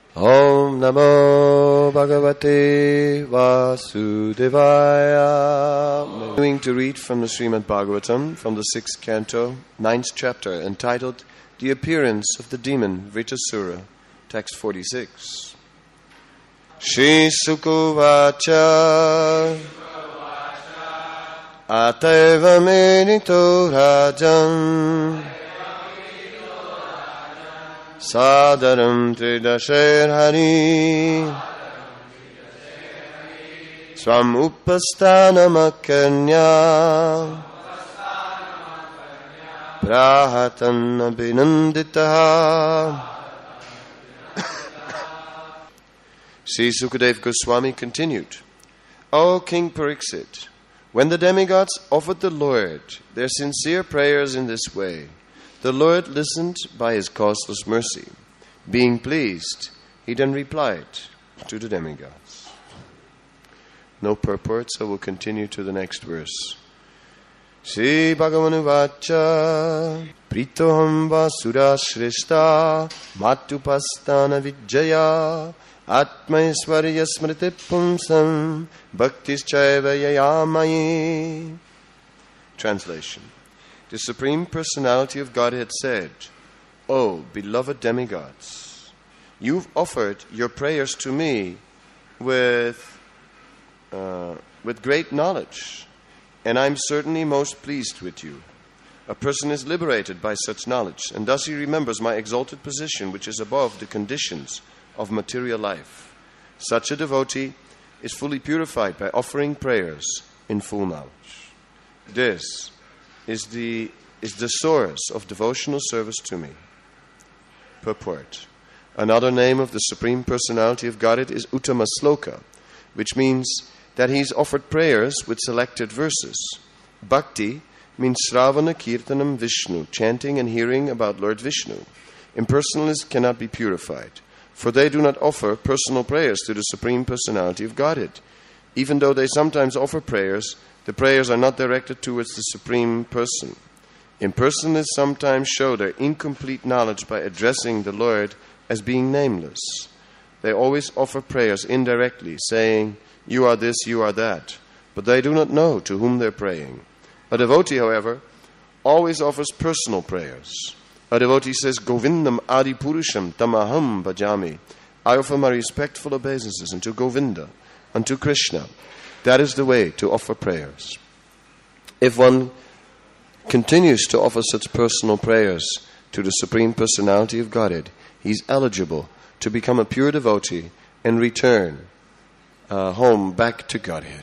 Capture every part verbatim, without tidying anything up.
Om Namo Bhagavate Vasudevaya. Continuing to read from the Srimad Bhagavatam, from the sixth canto, ninth chapter, entitled The Appearance of the Demon Vritasura, text forty-six. Shri Sukuvacha Ateva Menito Rajan Sadaram Tridasher Hari Swam Upastana Makanya Prahatan Abhinanditaha. Sri Sukadeva Goswami continued, O King Pariksit, when the demigods offered the Lord their sincere prayers in this way, the Lord listened by his causeless mercy. Being pleased, he then replied to the demigods. No purport, so we'll continue to the next verse. Sri Bhagavanu Vacha Pritoham Vasura Shrishta Matupastana Vijaya Atmaiswarya Smriti Pumsam Bhaktischaiva Yayamayi. Translation. The Supreme Personality of Godhead said, O beloved demigods, you've offered your prayers to me with, uh, with great knowledge, and I'm certainly most pleased with you. A person is liberated by such knowledge, and thus he remembers my exalted position, which is above the conditions of material life. Such a devotee is fully purified by offering prayers in full knowledge. This is the is the source of devotional service to me. Purport. Another name of the Supreme Personality of Godhead is Uttama Sloka, which means that he's offered prayers with selected verses. Bhakti means Sravana Kirtanam Vishnu, chanting and hearing about Lord Vishnu. Impersonalists cannot be purified, for they do not offer personal prayers to the Supreme Personality of Godhead. Even though they sometimes offer prayers, the prayers are not directed towards the Supreme Person. Impersonalists sometimes show their incomplete knowledge by addressing the Lord as being nameless. They always offer prayers indirectly, saying, you are this, you are that, but they do not know to whom they're praying. A devotee, however, always offers personal prayers. A devotee says, Govindam Adi Purusham Tamaham Bhajami. I offer my respectful obeisances unto Govinda, unto Krishna. That is the way to offer prayers. If one continues to offer such personal prayers to the Supreme Personality of Godhead, he is eligible to become a pure devotee and return uh, home back to Godhead.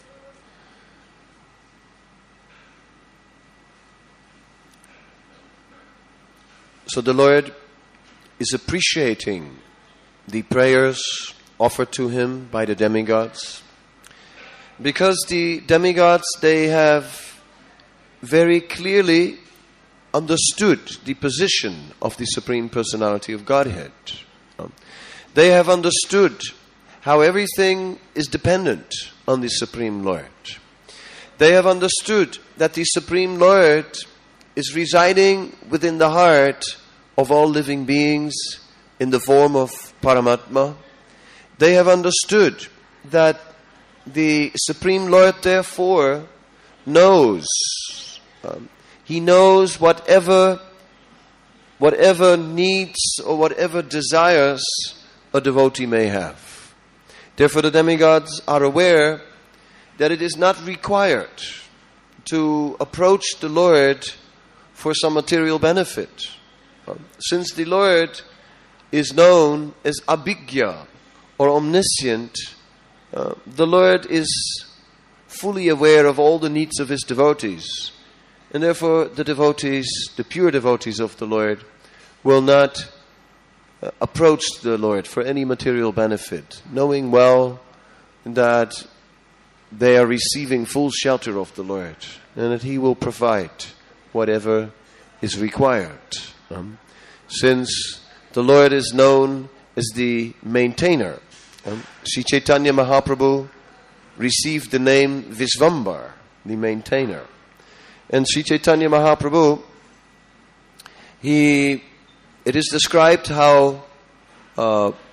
So the Lord is appreciating the prayers offered to him by the demigods, because the demigods, they have very clearly understood the position of the Supreme Personality of Godhead. They have understood how everything is dependent on the Supreme Lord. They have understood that the Supreme Lord is residing within the heart of all living beings in the form of Paramatma. They have understood that the Supreme Lord, therefore, knows. Um, he knows whatever, whatever needs or whatever desires a devotee may have. Therefore, the demigods are aware that it is not required to approach the Lord for some material benefit. Um, since the Lord is known as Abhigya or omniscient, Uh, the Lord is fully aware of all the needs of his devotees, and therefore the devotees, the pure devotees of the Lord, will not uh, approach the Lord for any material benefit, knowing well that they are receiving full shelter of the Lord, and that he will provide whatever is required. Um, since the Lord is known as the maintainer, Um, Sri Chaitanya Mahaprabhu received the name Vishvambar, the maintainer. And Sri Chaitanya Mahaprabhu, he, it is described how uh,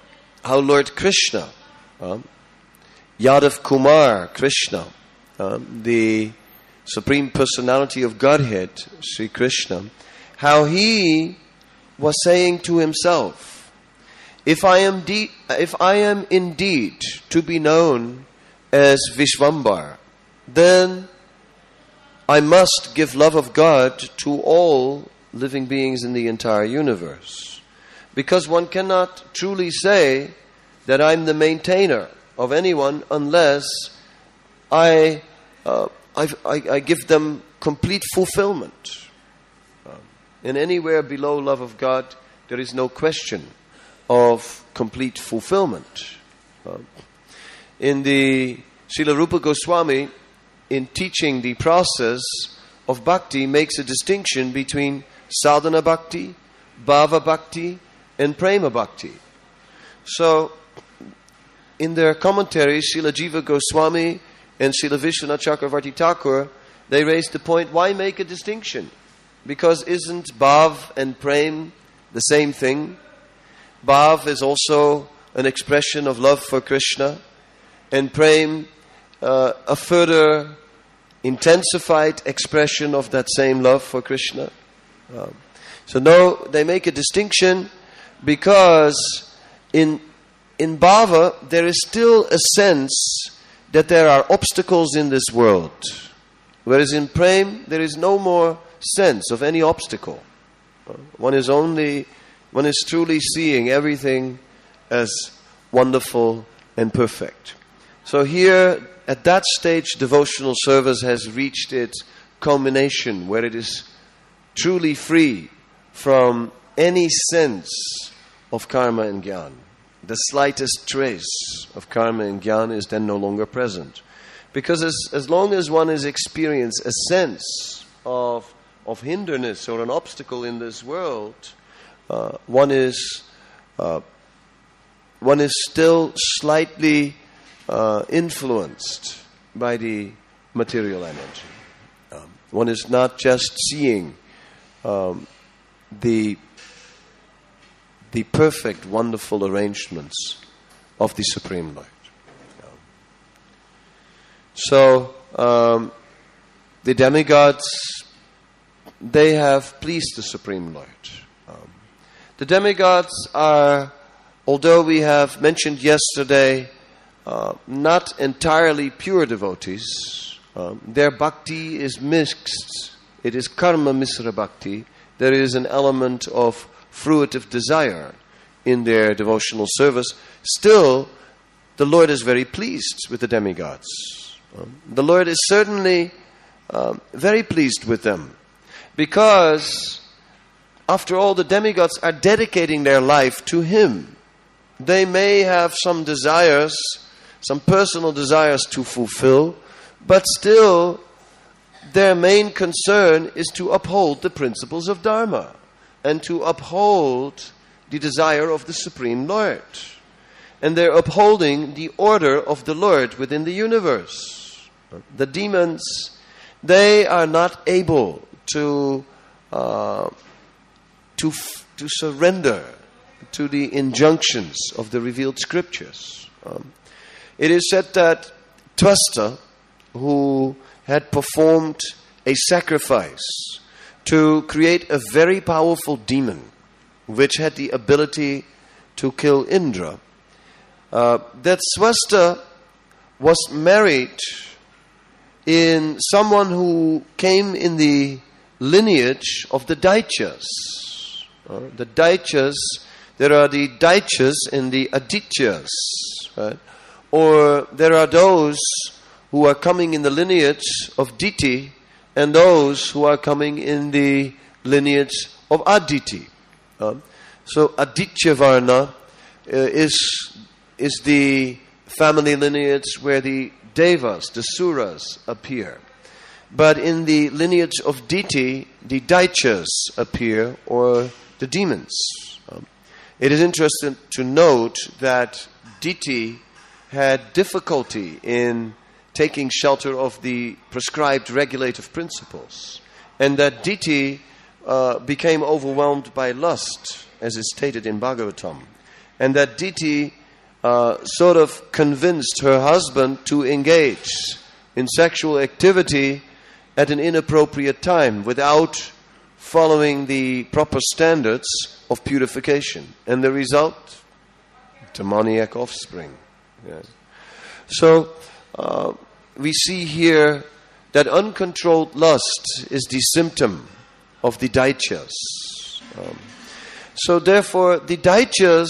how Lord Krishna, um, Yadav Kumar Krishna, um, the Supreme Personality of Godhead, Sri Krishna, how he was saying to himself, if I am de- if I am indeed to be known as Vishvambar, then I must give love of God to all living beings in the entire universe. Because one cannot truly say that I'm the maintainer of anyone unless I, uh, I, I, I give them complete fulfillment. Uh, and anywhere below love of God, there is no question of complete fulfillment. Uh, in the Srila Rupa Goswami, in teaching the process of bhakti, makes a distinction between sadhana bhakti, bhava bhakti, and prema bhakti. So, in their commentaries, Srila Jiva Goswami and Srila Vishwanath Chakravarti Thakur, they raised the point, why make a distinction? Because isn't bhav and prem the same thing? Bhav is also an expression of love for Krishna, and prem uh, a further intensified expression of that same love for Krishna. Um, so no, they make a distinction because in in bhava there is still a sense that there are obstacles in this world, whereas in prem there is no more sense of any obstacle. Uh, one is only one is truly seeing everything as wonderful and perfect. So here, at that stage, devotional service has reached its culmination, where it is truly free from any sense of karma and jnana. The slightest trace of karma and jnana is then no longer present. Because as, as long as one has experienced a sense of, of hindrance or an obstacle in this world, uh, one is uh, one is still slightly uh, influenced by the material energy. Um, one is not just seeing um, the the perfect, wonderful arrangements of the Supreme Lord. Um, so um, the demigods, they have pleased the Supreme Lord. Um, the demigods are, although we have mentioned yesterday, uh, not entirely pure devotees. Um, their bhakti is mixed. It is karma misra bhakti. There is an element of fruitive desire in their devotional service. Still, the Lord is very pleased with the demigods. Um, the Lord is certainly um, very pleased with them, because after all, the demigods are dedicating their life to Him. They may have some desires, some personal desires to fulfill, but still their main concern is to uphold the principles of Dharma and to uphold the desire of the Supreme Lord. And they're upholding the order of the Lord within the universe. The demons, they are not able to uh, to to surrender to the injunctions of the revealed scriptures. Um, it is said that Twasta, who had performed a sacrifice to create a very powerful demon which had the ability to kill Indra, uh, that Swasta was married in someone who came in the lineage of the Daityas. Uh, the Daityas, there are the Daityas and the Adityas, right? Or there are those who are coming in the lineage of Diti and those who are coming in the lineage of Aditi. Uh, so Aditya Varna uh, is, is the family lineage where the Devas, the Suras, appear. But in the lineage of Diti, the Daityas appear, or the demons. Um, it is interesting to note that Diti had difficulty in taking shelter of the prescribed regulative principles, and that Diti uh, became overwhelmed by lust, as is stated in Bhagavatam, and that Diti uh, sort of convinced her husband to engage in sexual activity at an inappropriate time without following the proper standards of purification. And the result? Demoniac offspring. Yes. So, uh, we see here that uncontrolled lust is the symptom of the daityas. Um, so therefore, the daityas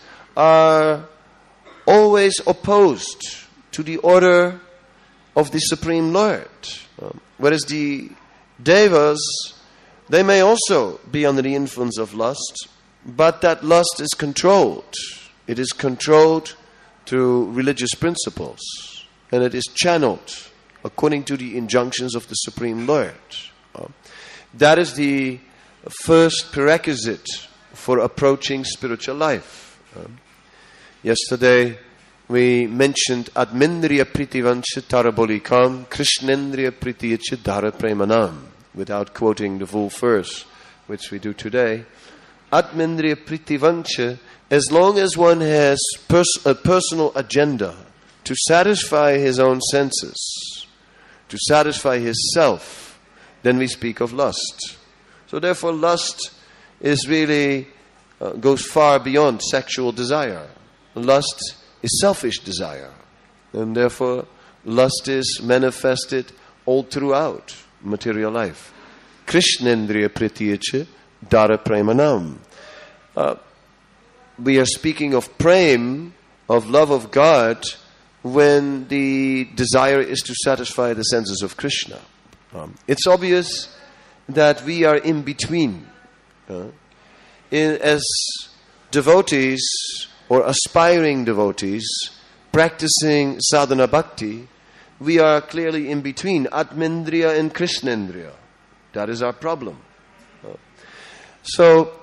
are always opposed to the order of the Supreme Lord. Um, whereas the devas, they may also be under the influence of lust, but that lust is controlled. It is controlled through religious principles, and it is channeled according to the injunctions of the Supreme Lord. Um, that is the first prerequisite for approaching spiritual life. Um, yesterday we mentioned Atmendriya Pritivancha Tarabolikam Krishnendriya Pritiyacha Dhara Premanam, without quoting the full verse, which we do today. Atmendriya Pritivancha, as long as one has pers- a personal agenda to satisfy his own senses, to satisfy his self, then we speak of lust. So therefore lust is really, uh, goes far beyond sexual desire. Lust is selfish desire. And therefore lust is manifested all throughout material life. Krishnendriya Pritiyacha Dhara Premanam. Uh, we are speaking of prem, of love of God, when the desire is to satisfy the senses of Krishna. Um, it's obvious that we are in between. Uh, in, as devotees or aspiring devotees practicing sadhana bhakti, we are clearly in between Atmendriya and Krishnendriya. That is our problem. Uh, so,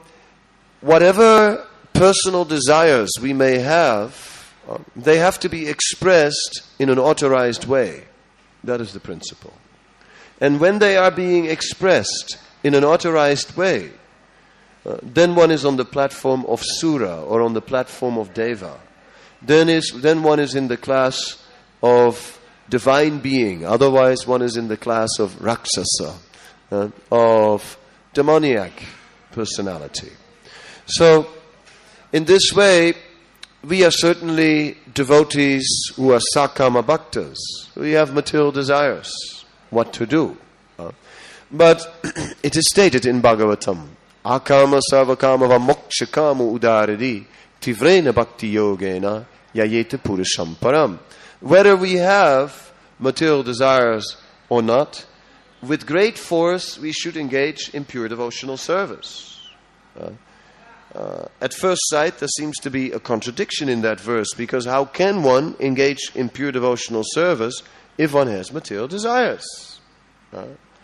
whatever personal desires we may have, uh, they have to be expressed in an authorized way. That is the principle. And when they are being expressed in an authorized way, uh, then one is on the platform of Sura or on the platform of Deva. Then is then one is in the class of divine being. Otherwise, one is in the class of Rakshasa, uh, of demoniac personality. So, in this way, we are certainly devotees who are sakama bhaktas. We have material desires. What to do? Uh, but it is stated in Bhagavatam, akama sarvakama va moksha kama udaradi tivrena bhakti yogena yayeta purusham param. Whether we have material desires or not, with great force we should engage in pure devotional service. Uh, uh, at first sight there seems to be a contradiction in that verse, because how can one engage in pure devotional service if one has material desires? Uh,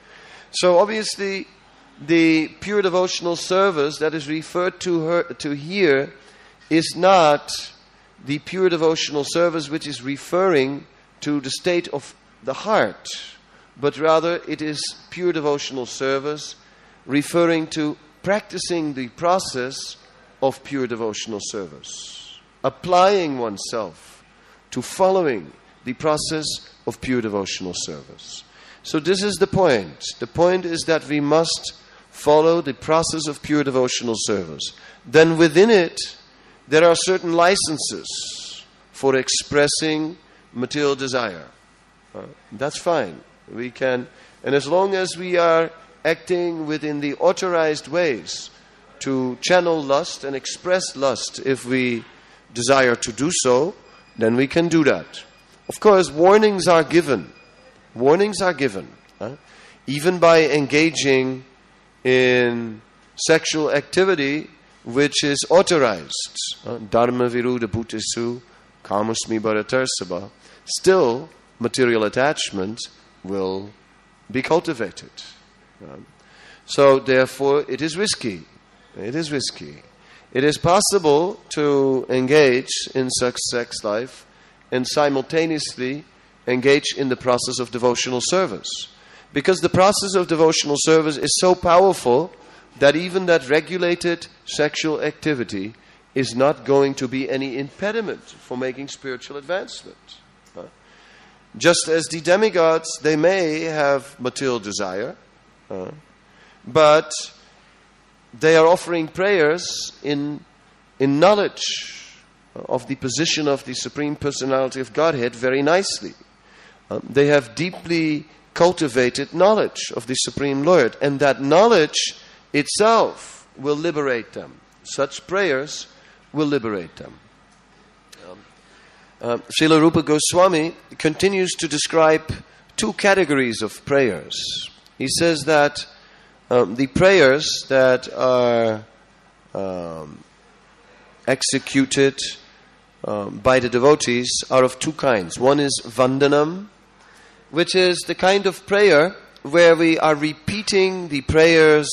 so obviously the pure devotional service that is referred to her to here is not the pure devotional service which is referring to the state of the heart, but rather it is pure devotional service referring to practicing the process of pure devotional service, applying oneself to following the process of pure devotional service. So this is the point. The point is that we must follow the process of pure devotional service. Then within it, there are certain licenses for expressing material desire. Uh, that's fine. We can, and as long as we are acting within the authorized ways to channel lust and express lust if we desire to do so, then we can do that. Of course, warnings are given. Warnings are given. Huh? Even by engaging in sexual activity which is authorized. Uh, Dharma viruddha bhutesu kamasmi bharatarsabha. Still, material attachment will be cultivated. Um, so, therefore, it is risky. It is risky. It is possible to engage in such sex life and simultaneously engage in the process of devotional service. Because the process of devotional service is so powerful that even that regulated sexual activity is not going to be any impediment for making spiritual advancement. Uh, just as the demigods, they may have material desire, uh, but they are offering prayers in, in knowledge of the position of the Supreme Personality of Godhead very nicely. Um, they have deeply cultivated knowledge of the Supreme Lord, and that knowledge itself will liberate them. Such prayers will liberate them. Um, uh, Srila Rupa Goswami continues to describe two categories of prayers. He says that um, the prayers that are um, executed um, by the devotees are of two kinds. One is Vandanam, which is the kind of prayer where we are repeating the prayers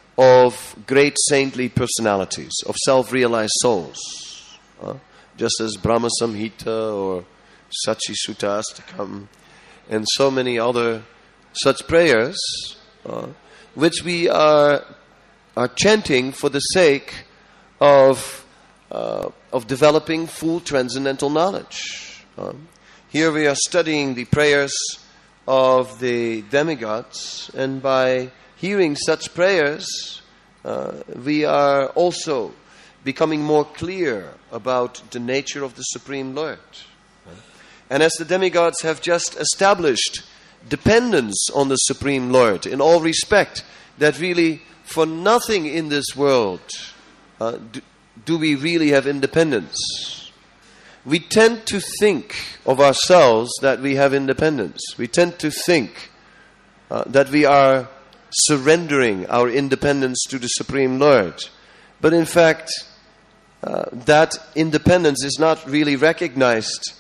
of great saintly personalities, of self-realized souls. Uh, just as Brahma Samhita or Sachi Sutta Astakam and so many other such prayers, uh, which we are, are chanting for the sake of, uh, of developing full transcendental knowledge. Uh, here we are studying the prayers of the demigods, and by hearing such prayers, uh, we are also becoming more clear about the nature of the Supreme Lord. And as the demigods have just established dependence on the Supreme Lord in all respect, that really for nothing in this world uh, do, do we really have independence. We tend to think of ourselves that we have independence. We tend to think uh, that we are surrendering our independence to the Supreme Lord. But in fact, uh, that independence is not really recognized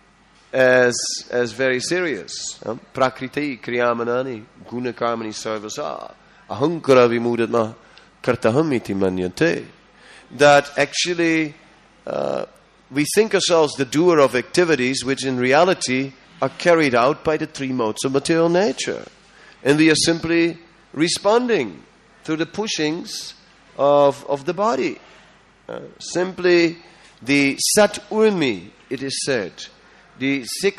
as as very serious. Prakriti kriyamanani gunakarmani sarvasa ahankara vimudatma kartahamiti manyante. That actually uh, we think ourselves the doer of activities which in reality are carried out by the three modes of material nature. And we are simply responding to the pushings of, of the body. Uh, simply the Sat Urmi, it is said, the six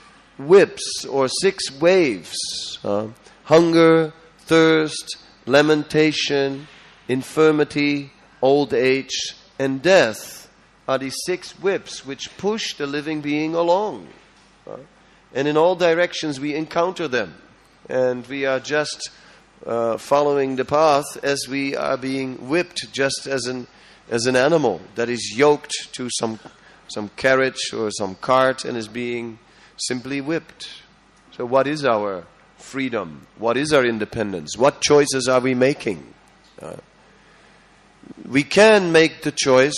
whips or six waves, uh, hunger, thirst, lamentation, infirmity, old age, and death, are the six whips which push the living being along. Uh, and in all directions we encounter them. And we are just uh, following the path as we are being whipped, just as an as an animal that is yoked to some some carriage or some cart and is being simply whipped. So what is our freedom? What is our independence? What choices are we making? Uh, we can make the choice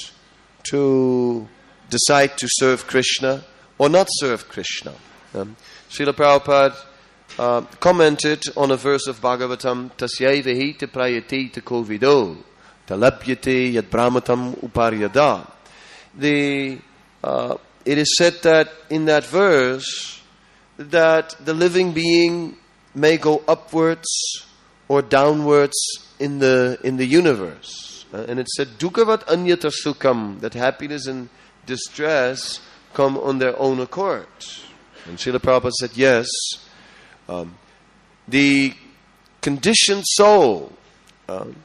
to decide to serve Krishna or not serve Krishna. Um, Srila Prabhupada uh, commented on a verse of Bhagavatam, Tasyaiva hi te prayate te kovido, talapyate yad brahmatam uparyada. The, uh, it is said that in that verse that the living being may go upwards or downwards in the in the universe. Uh, and it said, Dukkhavat anyata sukham, that happiness and distress come on their own accord. And Srila Prabhupada said, yes, um, the conditioned soul um,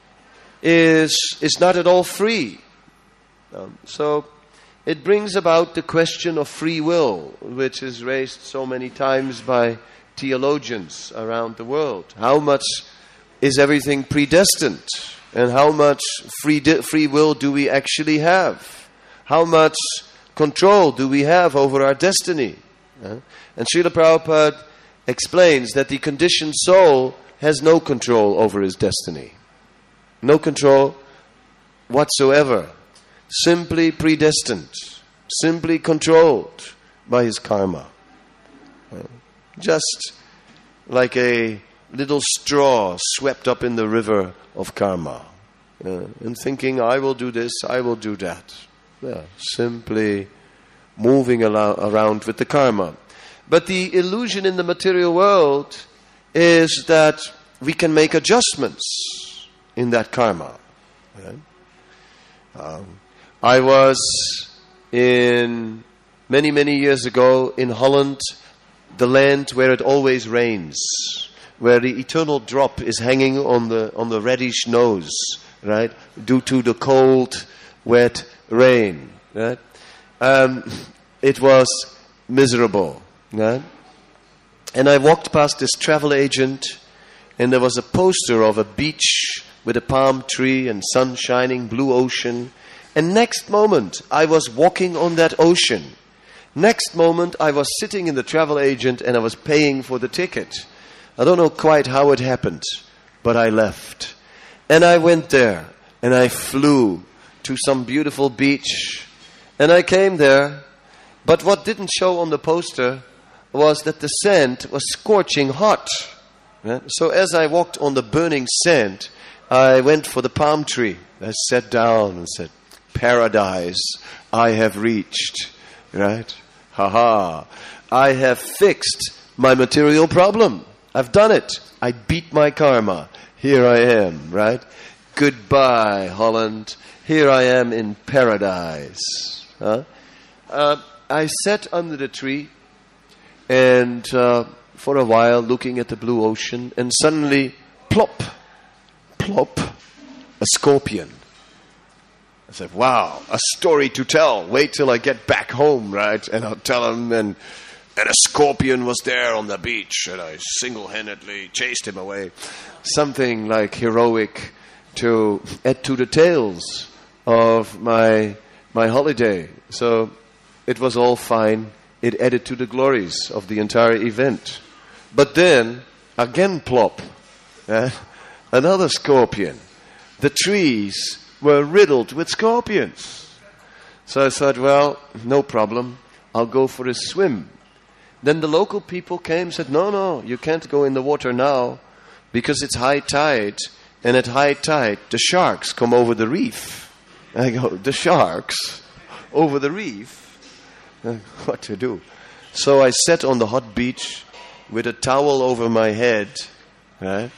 is is not at all free. Um, so it brings about the question of free will, which is raised so many times by theologians around the world. How much is everything predestined? And how much free di- free will do we actually have? How much control do we have over our destiny? Uh, and Srila Prabhupada explains that the conditioned soul has no control over his destiny. No control whatsoever. Simply predestined. Simply controlled by his karma. Uh, just like a little straw swept up in the river of karma. Uh, and thinking, I will do this, I will do that. Yeah, simply moving al- around with the karma. But the illusion in the material world is that we can make adjustments in that karma. Right? Um, I was in many, many years ago in Holland, the land where it always rains, where the eternal drop is hanging on the on the reddish nose, right? Due to the cold, wet rain, right? Um, it was miserable, right? And I walked past this travel agent, and there was a poster of a beach with a palm tree and sun shining, blue ocean. And next moment, I was walking on that ocean. Next moment, I was sitting in the travel agent and I was paying for the ticket. I don't know quite how it happened, but I left. And I went there, and I flew to some beautiful beach. And I came there, but what didn't show on the poster was that the sand was scorching hot. Right? So as I walked on the burning sand, I went for the palm tree. I sat down and said, "Paradise I have reached." Right? Ha ha. I have fixed my material problem. I've done it. I beat my karma. Here I am, right? Goodbye, Holland. Here I am in paradise. Huh? Uh, I sat under the tree and uh, for a while looking at the blue ocean, and suddenly, plop, plop, a scorpion. I said, wow, a story to tell. Wait till I get back home, right? And I'll tell him. And, and a scorpion was there on the beach, and I single-handedly chased him away. Something like heroic to add to the tales of my my holiday. So it was all fine. It added to the glories of the entire event. But then, again plop, eh? Another scorpion. The trees were riddled with scorpions. So I thought, well, no problem. I'll go for a swim. Then the local people came and said, no, no, you can't go in the water now because it's high tide. And at high tide, the sharks come over the reef. I go, the sharks over the reef? What to do? So I sat on the hot beach with a towel over my head, right?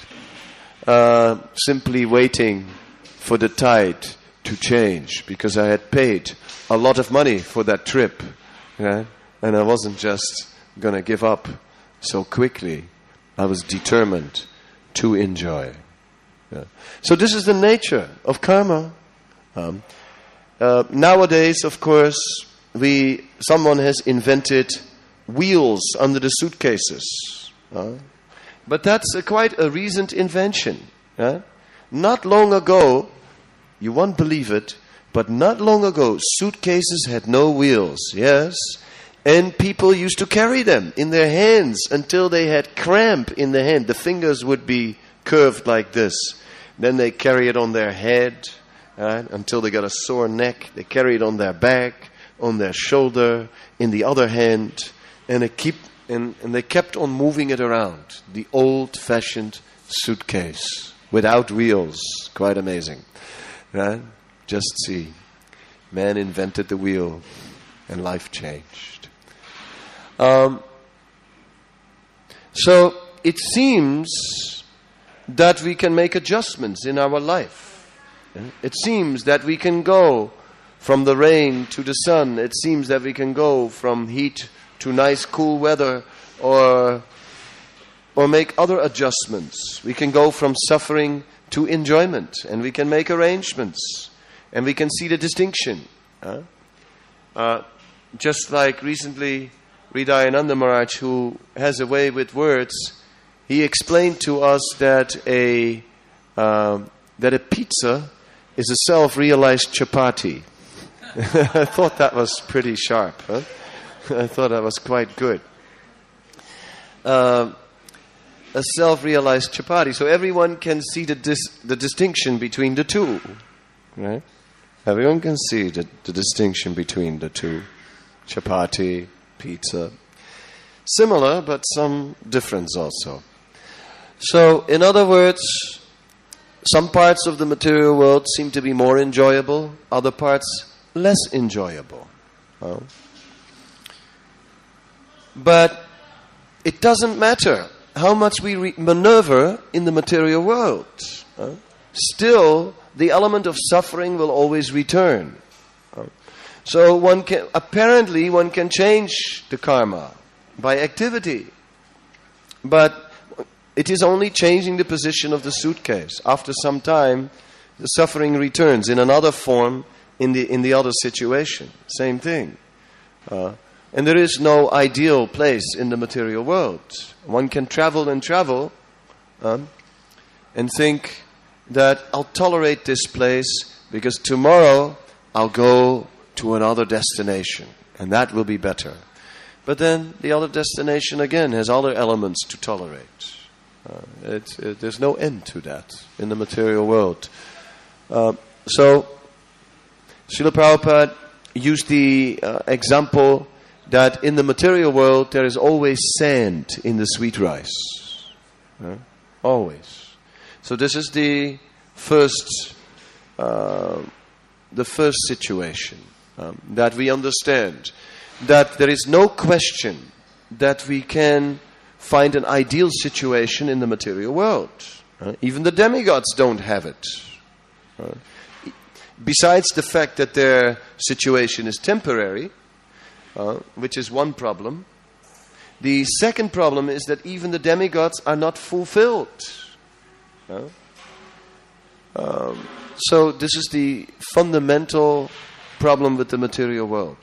Uh, simply waiting for the tide to change, because I had paid a lot of money for that trip, right? And I wasn't just going to give up so quickly. I was determined to enjoy. Yeah. So this is the nature of karma. Um, uh, nowadays, of course, we someone has invented wheels under the suitcases. Uh, but that's a, quite a recent invention. Uh? Not long ago, you won't believe it, but not long ago, suitcases had no wheels, yes? And people used to carry them in their hands until they had cramp in the hand. The fingers would be curved like this. Then they carry it on their head, right, until they got a sore neck. They carry it on their back, on their shoulder, in the other hand, and they keep and, and they kept on moving it around. The old-fashioned suitcase without wheels. Quite amazing. Right? Just see. Man invented the wheel and life changed. Um, so it seems that we can make adjustments in our life. It seems that we can go from the rain to the sun. It seems that we can go from heat to nice cool weather, or or make other adjustments. We can go from suffering to enjoyment, and we can make arrangements, and we can see the distinction. Huh? Uh, just like recently, Hridayananda Maharaj, who has a way with words, he explained to us that a uh, that a pizza is a self-realized chapati. I thought that was pretty sharp. Huh? I thought that was quite good. Uh, a self-realized chapati. So everyone can see the dis- the distinction between the two. Right? Everyone can see the, the distinction between the two. Chapati, pizza. Similar, but some difference also. So, in other words, some parts of the material world seem to be more enjoyable, other parts less enjoyable. Huh? But it doesn't matter how much we re- maneuver in the material world. Huh? Still, the element of suffering will always return. So one can, apparently one can change the karma by activity. But it is only changing the position of the suitcase. After some time, the suffering returns in another form in the in the other situation. Same thing. Uh, and there is no ideal place in the material world. One can travel and travel um, and think that I'll tolerate this place because tomorrow I'll go to another destination and that will be better. But then the other destination again has other elements to tolerate. Uh, it, it, there's no end to that in the material world. Uh, so, Srila Prabhupada used the uh, example that in the material world there is always sand in the sweet rice. Uh, always. So this is the first, uh, the first situation um, that we understand. That there is no question that we can find an ideal situation in the material world. Uh, even the demigods don't have it. Uh, besides the fact that their situation is temporary, uh, which is one problem, the second problem is that even the demigods are not fulfilled. Uh, um, so this is the fundamental problem with the material world.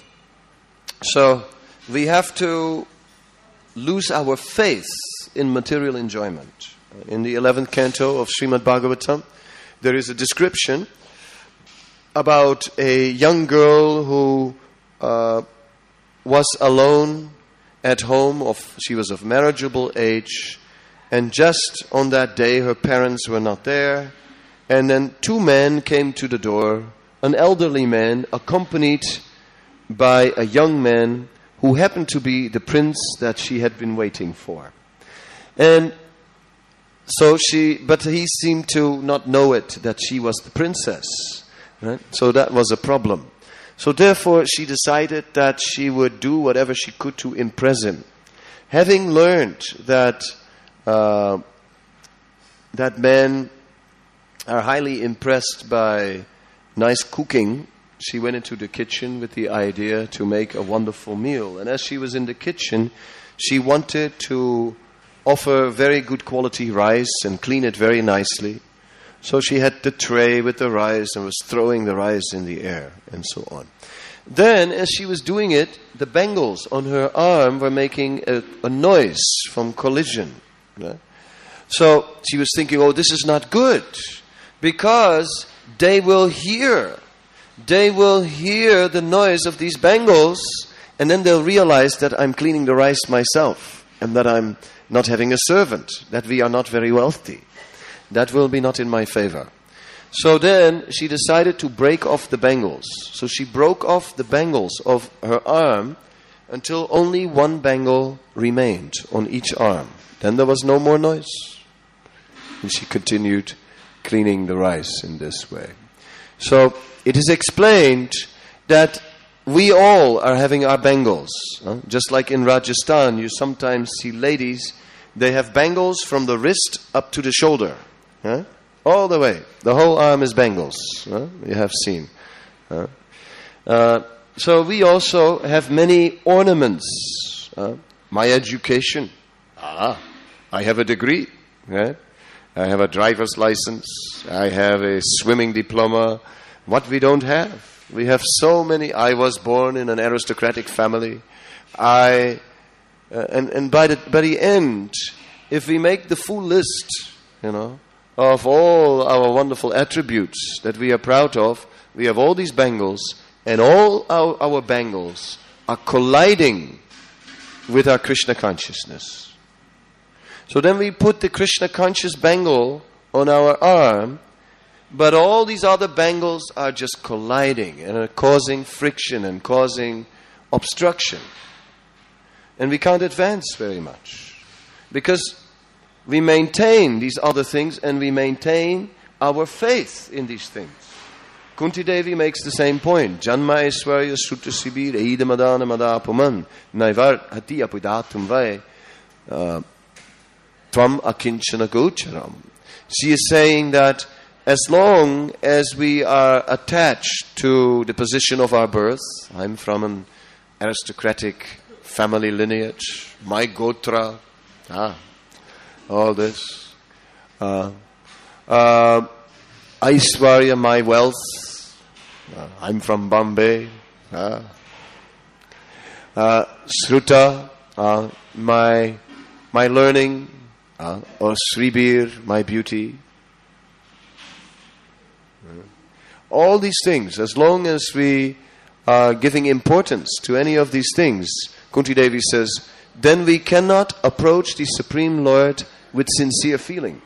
So we have to lose our faith in material enjoyment. In the eleventh canto of Srimad Bhagavatam, there is a description about a young girl who uh, was alone at home. Of she was of marriageable age, and just on that day her parents were not there. And then two men came to the door, an elderly man accompanied by a young man who happened to be the prince that she had been waiting for. And so she, but he seemed to not know it, that she was the princess. Right? So that was a problem. So therefore she decided that she would do whatever she could to impress him. Having learned that uh, that men are highly impressed by nice cooking, she went into the kitchen with the idea to make a wonderful meal. And as she was in the kitchen, she wanted to offer very good quality rice and clean it very nicely. So she had the tray with the rice and was throwing the rice in the air and so on. Then, as she was doing it, the bangles on her arm were making a, a noise from collision. Right? So she was thinking, oh, this is not good, because they will hear They will hear the noise of these bangles, and then they'll realize that I'm cleaning the rice myself, and that I'm not having a servant, that we are not very wealthy. That will be not in my favor. So then she decided to break off the bangles. So she broke off the bangles of her arm until only one bangle remained on each arm. Then there was no more noise. And she continued cleaning the rice in this way. So it is explained that we all are having our bangles. Huh? Just like in Rajasthan, you sometimes see ladies, they have bangles from the wrist up to the shoulder. Huh? All the way. The whole arm is bangles. Huh? You have seen. Huh? Uh, so we also have many ornaments. Uh, my education. Ah, I have a degree. Right? I have a driver's license. I have a swimming diploma. What we don't have. We have so many. I was born in an aristocratic family. I uh, and and by the by the end, if we make the full list, you know, of all our wonderful attributes that we are proud of, we have all these bangles, and all our, our bangles are colliding with our Krishna consciousness. So then we put the Krishna conscious bangle on our arm, but all these other bangles are just colliding and are causing friction and causing obstruction. And we can't advance very much. Because we maintain these other things and we maintain our faith in these things. Kunti Devi makes the same point. Janma Aishwarya Sutta Sibir Eidamadana Madapuman Naivar Hati Apudatum Vai Tvam Akinchana Gocharam. She is saying that as long as we are attached to the position of our birth, I'm from an aristocratic family lineage, my gotra, ah, all this, uh, uh, Aishwarya, my wealth, uh, I'm from Bombay, ah, uh, Sruta, uh, my my learning, uh, or Sribir, my beauty. All these things, as long as we are giving importance to any of these things, Kunti Devi says, then we cannot approach the Supreme Lord with sincere feeling.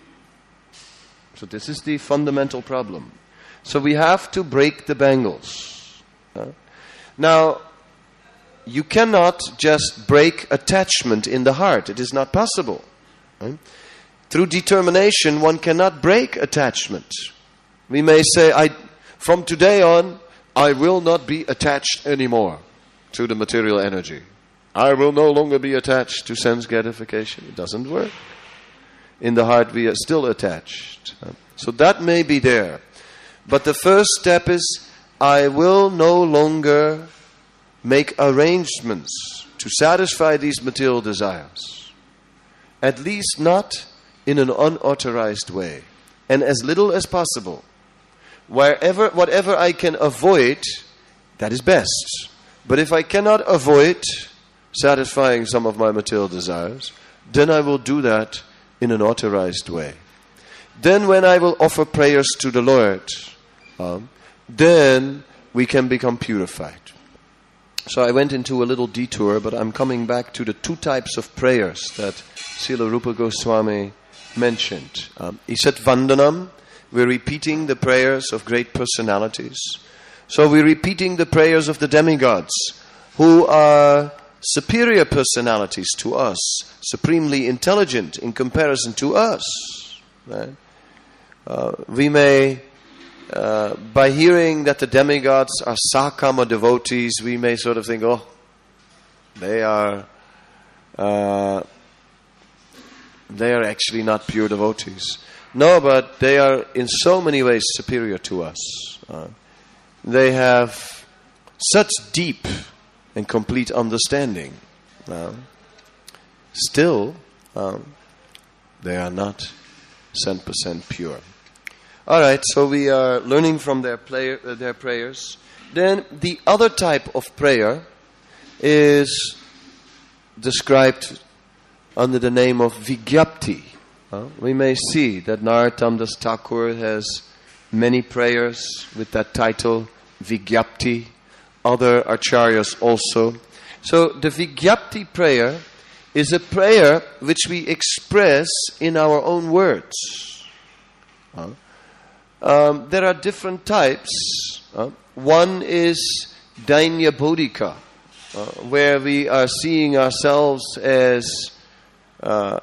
So this is the fundamental problem. So we have to break the bangles. Uh, now, you cannot just break attachment in the heart. It is not possible. Right? Through determination, one cannot break attachment. We may say, I, from today on, I will not be attached anymore to the material energy. I will no longer be attached to sense gratification. It doesn't work. In the heart, we are still attached. So that may be there. But the first step is, I will no longer make arrangements to satisfy these material desires. At least not in an unauthorized way. And as little as possible. Wherever, whatever I can avoid, that is best. But if I cannot avoid satisfying some of my material desires, then I will do that in an authorized way. Then when I will offer prayers to the Lord, um, then we can become purified. So I went into a little detour, but I'm coming back to the two types of prayers that Srila Rupa Goswami mentioned. Um, he said Vandanam, we're repeating the prayers of great personalities. So we're repeating the prayers of the demigods, who are superior personalities to us, supremely intelligent in comparison to us. Right? Uh, we may, uh, by hearing that the demigods are Sakama devotees, we may sort of think, oh, they are, uh, they are actually not pure devotees. No, but they are in so many ways superior to us. Uh, they have such deep and complete understanding. Uh, still, um, they are not one hundred percent pure. All right, so we are learning from their, play, uh, their prayers. Then the other type of prayer is described under the name of Vigyapti. Uh, we may see that Narottam Das Thakur has many prayers with that title, Vigyapti. Other acharyas also. So the Vigyapti prayer is a prayer which we express in our own words. Uh, um, there are different types. Uh, one is Dainya Bodhika, uh, where we are seeing ourselves as uh,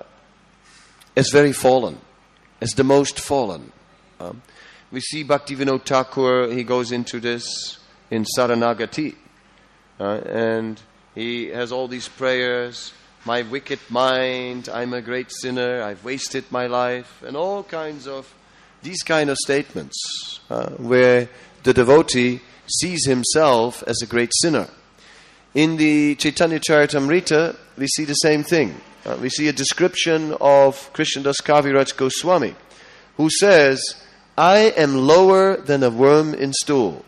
as very fallen, as the most fallen. Um, we see Bhaktivinoda Thakur, he goes into this in Saranagati. Uh, and he has all these prayers, my wicked mind, I'm a great sinner, I've wasted my life, and all kinds of, these kind of statements, uh, where the devotee sees himself as a great sinner. In the Chaitanya Charitamrita, we see the same thing. Uh, we see a description of Krishnadas Kaviraj Goswami, who says, I am lower than a worm in stool.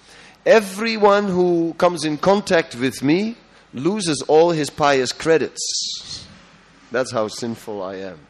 Everyone who comes in contact with me loses all his pious credits. That's how sinful I am.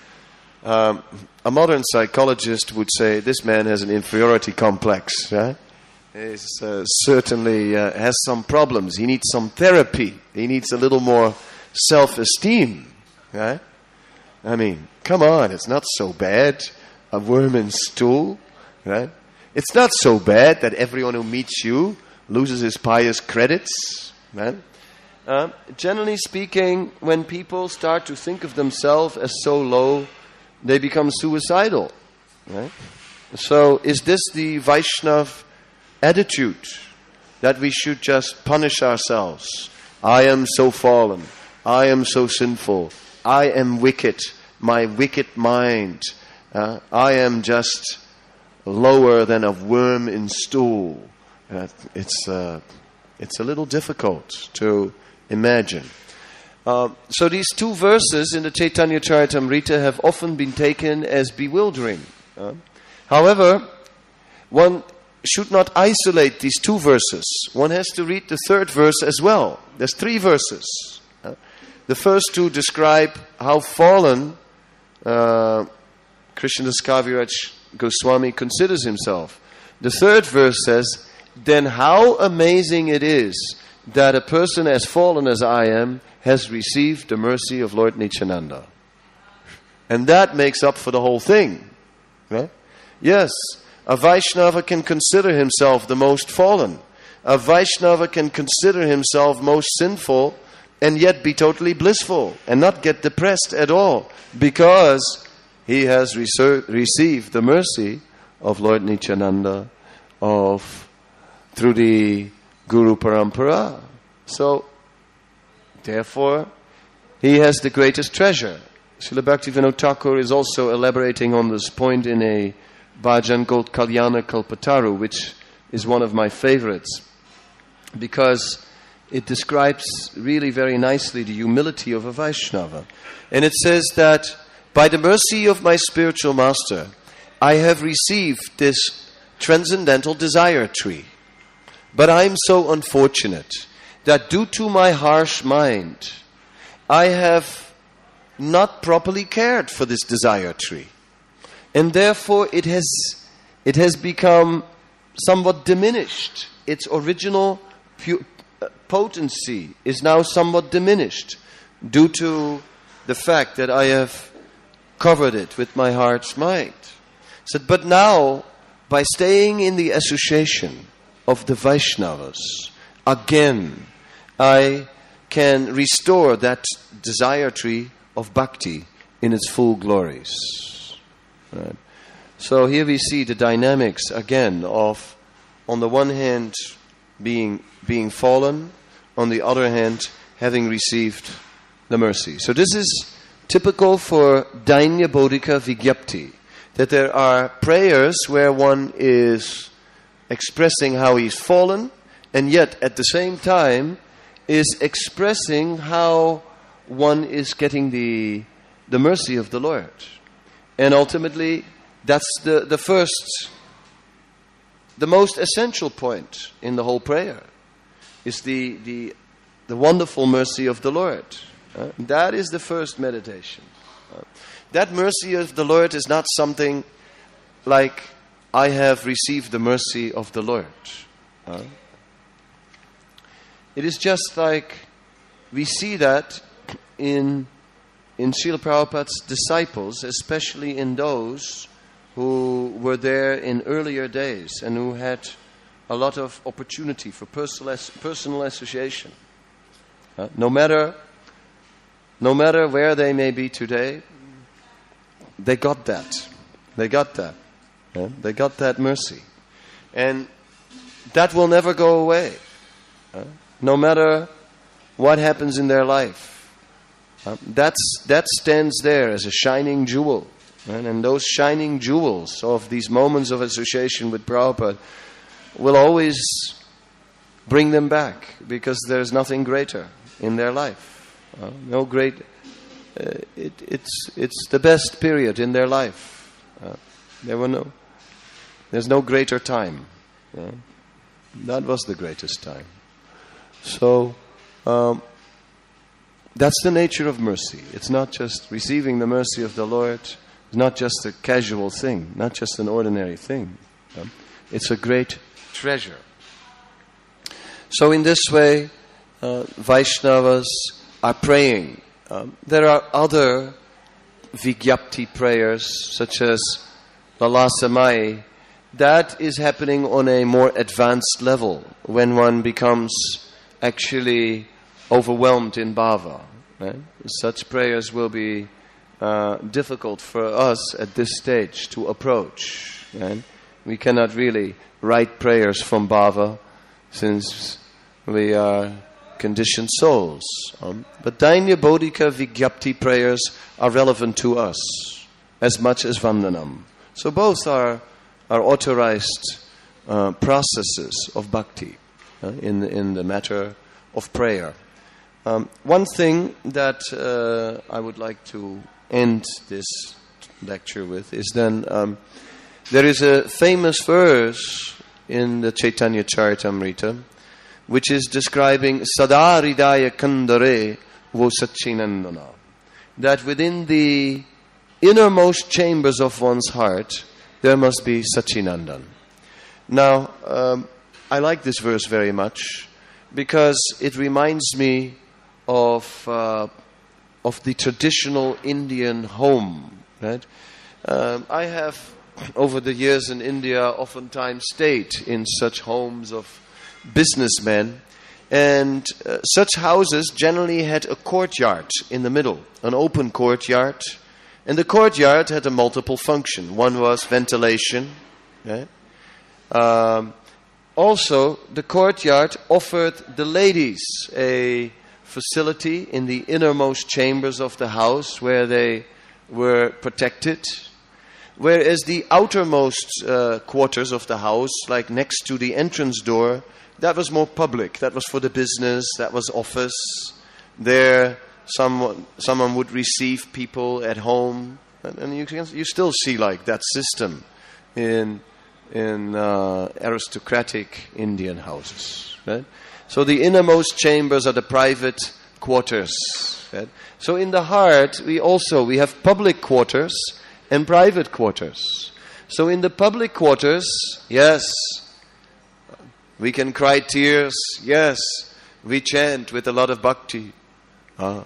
Um, a modern psychologist would say, this man has an inferiority complex. Right? He uh, certainly uh, has some problems. He needs some therapy. He needs a little more self-esteem, right? I mean, come on, it's not so bad. A worm in stool, right? It's not so bad that everyone who meets you loses his pious credits, right? Uh, generally speaking, when people start to think of themselves as so low, they become suicidal, right? So, is this the Vaishnav attitude, that we should just punish ourselves? I am so fallen. I am so sinful. I am wicked. My wicked mind. Uh, I am just lower than a worm in stool. Uh, it's, uh, it's a little difficult to imagine. Uh, so these two verses in the Chaitanya Charitamrita have often been taken as bewildering. Uh, however, one should not isolate these two verses. One has to read the third verse as well. There's three verses. Uh, the first two describe how fallen uh, Krishnadas Kaviraj Goswami considers himself. The third verse says, then how amazing it is that a person as fallen as I am has received the mercy of Lord Nityananda. And that makes up for the whole thing. Right? Yes, a Vaishnava can consider himself the most fallen. A Vaishnava can consider himself most sinful and yet be totally blissful and not get depressed at all because he has reser- received the mercy of Lord Nityananda of through the Guru Parampara. So, therefore, he has the greatest treasure. Srila Bhaktivinoda Thakur is also elaborating on this point in a bhajan called Kalyana Kalpataru, which is one of my favorites, because it describes really very nicely the humility of a Vaishnava. And it says that, by the mercy of my spiritual master, I have received this transcendental desire tree. But I am so unfortunate that due to my harsh mind, I have not properly cared for this desire tree. And therefore it has, it has become somewhat diminished. Its original pu- potency is now somewhat diminished due to the fact that I have covered it with my harsh mind. So, but now, by staying in the association of the Vaishnavas, again, I can restore that desire tree of bhakti in its full glories. Right. So here we see the dynamics again of, on the one hand, being being fallen, on the other hand, having received the mercy. So this is typical for Dainya Bodhika Vigyapti, that there are prayers where one is expressing how he's fallen, and yet at the same time is expressing how one is getting the the mercy of the Lord. And ultimately, that's the, the first, the most essential point in the whole prayer, is the the, the wonderful mercy of the Lord. Uh, that is the first meditation. Uh, that mercy of the Lord is not something like, I have received the mercy of the Lord. Uh, it is just like we see that in in Srila Prabhupada's disciples, especially in those who were there in earlier days and who had a lot of opportunity for personal personal association. Uh, no matter no matter where they may be today, they got that. They got that. Yeah? They got that mercy. And that will never go away. Uh, no matter what happens in their life. Uh, that's that stands there as a shining jewel. Right? And those shining jewels of these moments of association with Prabhupada will always bring them back, because there's nothing greater in their life. Uh, no great... Uh, it, it's it's the best period in their life. Uh, there were no... There's no greater time. Uh, that was the greatest time. So... Um, That's the nature of mercy. It's not just receiving the mercy of the Lord. It's not just a casual thing, not just an ordinary thing. Um, it's a great treasure. So in this way, uh, Vaishnavas are praying. Um, there are other Vigyapti prayers, such as Lalasamai. That is happening on a more advanced level, when one becomes actually overwhelmed in bhava. Right? Such prayers will be uh, difficult for us at this stage to approach. Right? We cannot really write prayers from bhava, since we are conditioned souls. Um, but Dainya Bodhika Vigyapti prayers are relevant to us as much as Vandanam. So both are are authorized uh, processes of bhakti uh, in, in the matter of prayer. Um, one thing that uh, I would like to end this lecture with is then um, there is a famous verse in the Chaitanya Charitamrita which is describing Sada Hridaya Kandare Vo Satchinandana, that within the innermost chambers of one's heart there must be Satchinandan. Now, um, I like this verse very much because it reminds me of uh, of the traditional Indian home. Right? Um, I have, over the years in India, oftentimes stayed in such homes of businessmen, and uh, such houses generally had a courtyard in the middle, an open courtyard, and the courtyard had a multiple function. One was ventilation. Right? Um, also, the courtyard offered the ladies a facility in the innermost chambers of the house where they were protected, whereas the outermost uh, quarters of the house, like next to the entrance door, that was more public. That was for the business, that was office. There, someone someone would receive people at home, and, and you can, you still see like that system in in uh, aristocratic Indian houses, right? So the innermost chambers are the private quarters. Right? So in the heart, we also we have public quarters and private quarters. So in the public quarters, yes, we can cry tears. Yes, we chant with a lot of bhakti. Uh,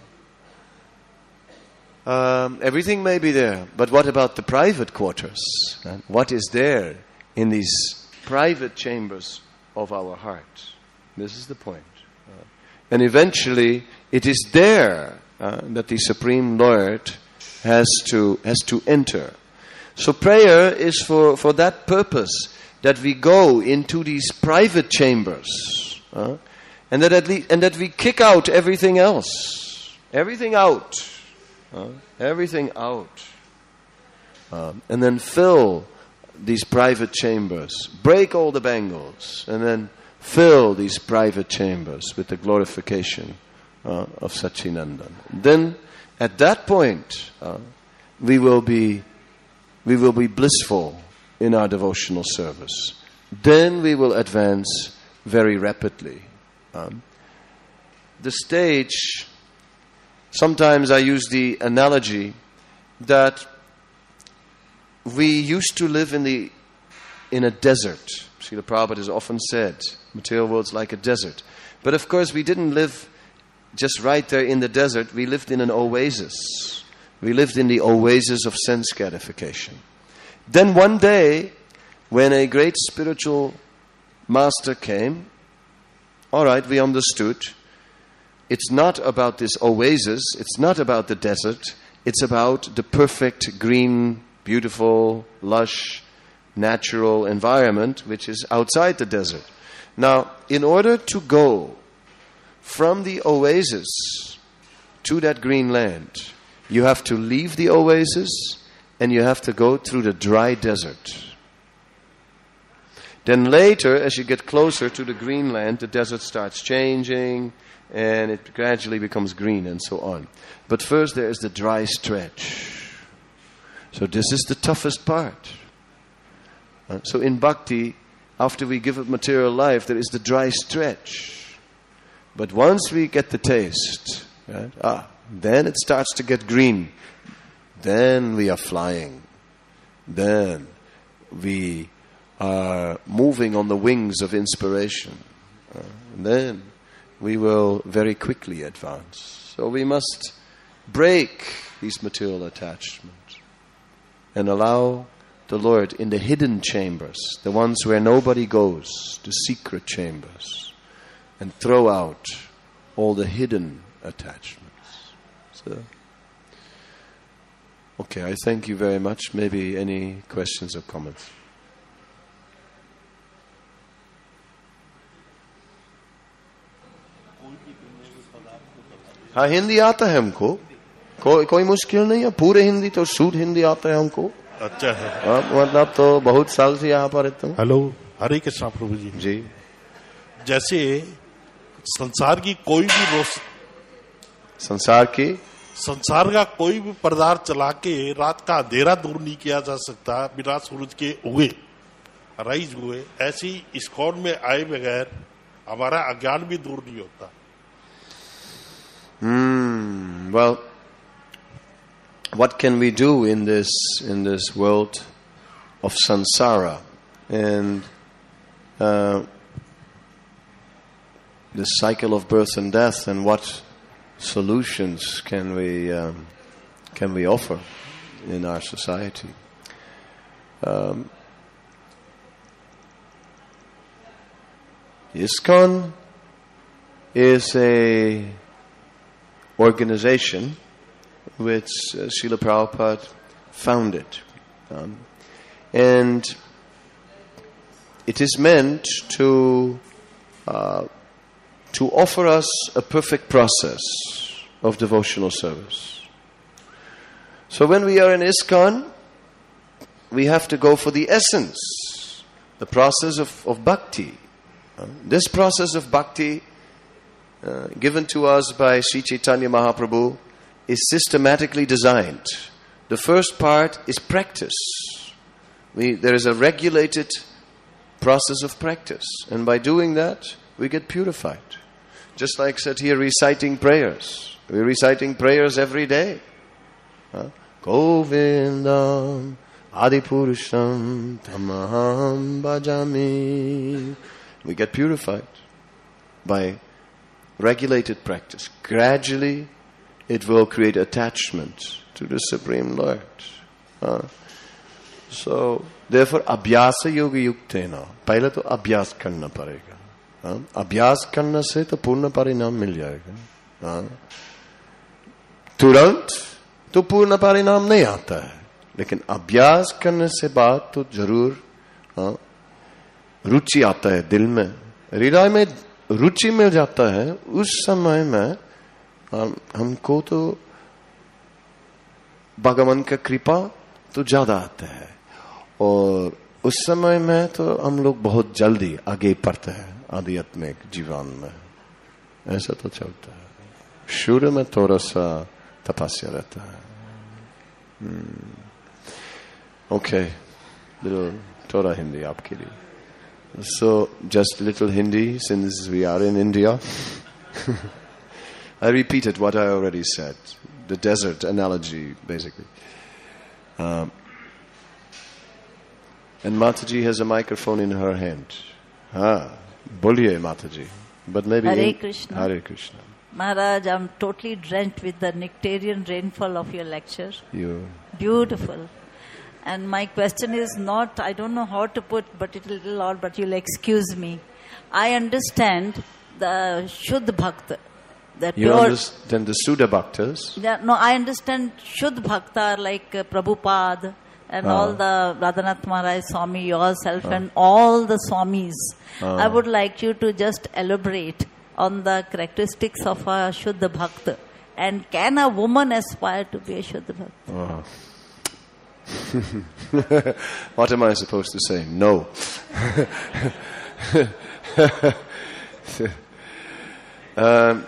um, everything may be there, but what about the private quarters? Right? What is there in these private chambers of our heart? This is the point. Uh, and eventually, it is there uh, that the Supreme Lord has to has to enter. So prayer is for, for that purpose, that we go into these private chambers, uh, and that at least, and that we kick out everything else, everything out, uh, everything out, um, and then fill these private chambers, break all the bangles, and then fill these private chambers with the glorification uh, of Satchinandan. Then, at that point, uh, we will be we will be blissful in our devotional service. Then we will advance very rapidly. Um, the stage. Sometimes I use the analogy that we used to live in the in a desert. Srila Prabhupada has often said, material world's like a desert. But of course, we didn't live just right there in the desert. We lived in an oasis. We lived in the oasis of sense gratification. Then one day, when a great spiritual master came, all right, we understood. It's not about this oasis. It's not about the desert. It's about the perfect, green, beautiful, lush, natural environment which is outside the desert. Now, in order to go from the oasis to that green land, you have to leave the oasis and you have to go through the dry desert. Then later, as you get closer to the green land, the desert starts changing and it gradually becomes green and so on. But first there is the dry stretch. So this is the toughest part. Uh, so in bhakti, after we give up material life, there is the dry stretch. But once we get the taste, right, ah, then it starts to get green. Then we are flying. Then we are moving on the wings of inspiration. Uh, and then we will very quickly advance. So we must break these material attachments and allow the Lord in the hidden chambers, the ones where nobody goes, the secret chambers, and throw out all the hidden attachments. So, okay, I thank you very much. Maybe any questions or comments? हाँ हिंदी आता है हमको कोई कोई मुश्किल नहीं है पूरे हिंदी तो शुद्ध हिंदी आता है हमको अच्छा है। मतलब तो बहुत साल से यहाँ पर रहता हूँ। हेलो, हरे कृष्णा प्रभु जी। जी, जैसे संसार की कोई भी रोश संसार की संसार का कोई भी पदार्थ चला के रात का अंधेरा दूर नहीं किया जा सकता बिना सूरज के उगे राइज हुए, ऐसी इस्कॉन में आए बगैर हमारा अज्ञान भी दूर नहीं होता। Hmm. Well, what can we do in this in this world of samsara and uh, this cycle of birth and death, and what solutions can we um, can we offer in our society? Um, ISKCON is a organization which uh, Srila Prabhupada founded. Um, and it is meant to uh, to offer us a perfect process of devotional service. So when we are in ISKCON, we have to go for the essence, the process of, of bhakti. Uh, this process of bhakti Uh, given to us by Sri Chaitanya Mahaprabhu is systematically designed. The first part is practice. We, there is a regulated process of practice, and by doing that we get purified. Just like said here, reciting prayers. We're reciting prayers every day. Huh? Govindam Adipurusham Tamaham Bhajami. We get purified by regulated practice. Gradually, it will create attachment to the Supreme Lord. Uh, so, therefore, abhyasa yoga yuktena. पहले तो अभ्यास करना पड़ेगा. uh, अभ्यास करने से तो पूर्ण परिणाम मिल जाएगा. uh, तुरंत तो पूर्ण परिणाम नहीं आता है, लेकिन अभ्यास करने से बाद तो जरूर uh, रुचि आता है दिल में, हृदय में रुचि मिल जाता है. उस समय में हम, हमको तो भगवान का कृपा तो ज्यादा आता है, और उस समय में तो हम लोग बहुत जल्दी आगे बढ़ते हैं आध्यात्मिक जीवन में. ऐसा तो चलता है. शुरू में थोड़ा सा तपस्या रहता है. ओके, थोड़ा हिंदी आपके लिए. So, just a little Hindi, since we are in India. I repeated what I already said. The desert analogy, basically. Um, and Mataji has a microphone in her hand. Ah, Boliye Mataji. But maybe... Hare in, Krishna. Hare Krishna. Maharaj, I'm totally drenched with the nectarian rainfall of your lecture. You. Beautiful. And my question is not, I don't know how to put, but it's a little odd, but you'll excuse me. I understand the Shuddha Bhakta. The You pure, understand the Sudha Bhaktas? Yeah, no, I understand Shuddha Bhakta like uh, Prabhupada and Ah. all the Radhanath Maharaj Swami, yourself, and all the Swamis. Ah. I would like you to just elaborate on the characteristics of a Shuddha Bhakta. And can a woman aspire to be a Shuddha Bhakta? Oh. What am I supposed to say? No. um,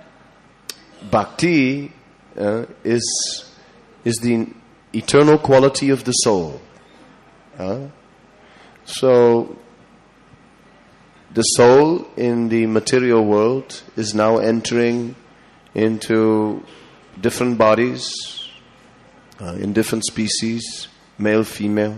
bhakti uh, is is the eternal quality of the soul. Uh, so the soul in the material world is now entering into different bodies, uh, in different species, male, female.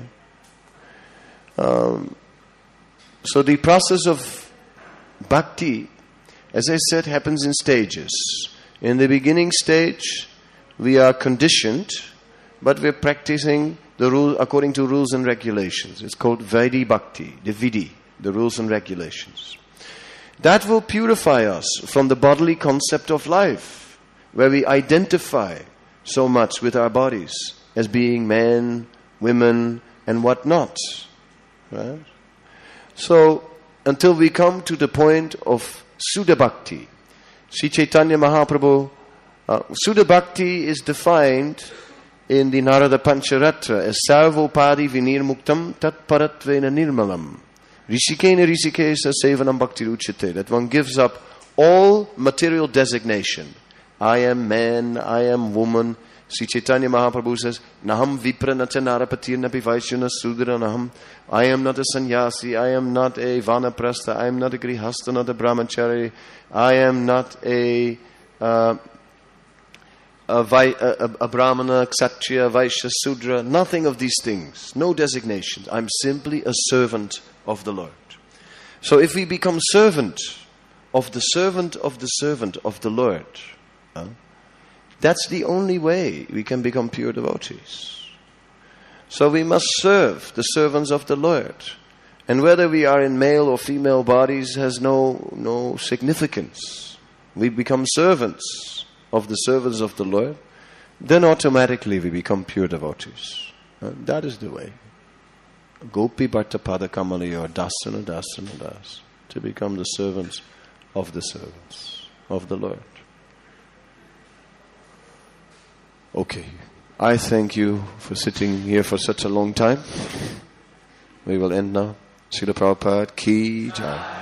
Um, so the process of bhakti, as I said, happens in stages. In the beginning stage, we are conditioned, but we're practicing the rule according to rules and regulations. It's called Vaidhi Bhakti, the Vidhi, the rules and regulations. That will purify us from the bodily concept of life, where we identify so much with our bodies as being men, women, and whatnot. Right? So, until we come to the point of Sudha Bhakti, Sri Chaitanya Mahaprabhu, uh, Sudha Bhakti is defined in the Narada Pancharatra as Sarvopadi Vinirmuktam Tat Paratvena Nirmalam. Rishikena Rishikesa Sevanam Bhakti Ruchate. That one gives up all material designation. I am man, I am woman. Sri Chaitanya Mahaprabhu says, Naham Vipranata Narapatirna Pivaishana Sudra Naham. I am not a sannyasi, I am not a vanaprastha, I am not a grihastha, not a brahmachari, I am not a uh, a, vai, a, a brahmana, kshatriya, vaishya, sudra, nothing of these things, no designations. I'm simply a servant of the Lord. So if we become servant of the servant of the servant of the Lord, huh, that's the only way we can become pure devotees. So we must serve the servants of the Lord. And whether we are in male or female bodies has no, no significance. We become servants of the servants of the Lord, then automatically we become pure devotees. And that is the way. Gopi Bhatta Pada Kamalayo Dasana Dasana Das. To become the servants of the servants of the Lord. Okay. I thank you for sitting here for such a long time. We will end now. Srila Prabhupada Ki Jai.